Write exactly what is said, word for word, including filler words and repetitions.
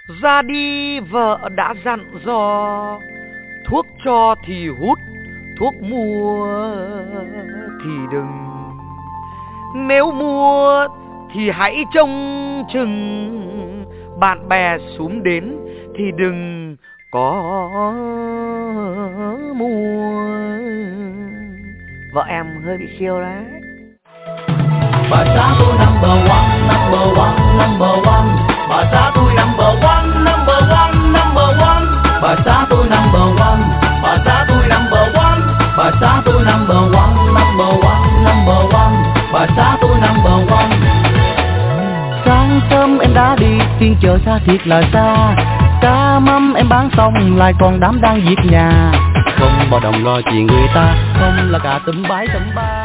Ra đi vợ đã dặn dò, thuốc cho thì hút, thuốc mua thì đừng. Nếu mua thì hãy trông chừng, bạn bè xúm đến thì đừng có mua. Vợ em hơi bị siêu đấy. Bà xã tôi number one, number one, number one. Bà xã tôi number one, number one, number one. Bà xã tôi number one, bà xã tôi number one. Bà xã tôi number one, number one, number one. Bà xã tôi number one. Sáng sớm em đã đi, phiên chợ xa thiệt là xa. Cá mắm em bán xong lại còn đám đang việc nhà. Không bao đồng lo chuyện người ta, không là cả tụm bãi tụm ba.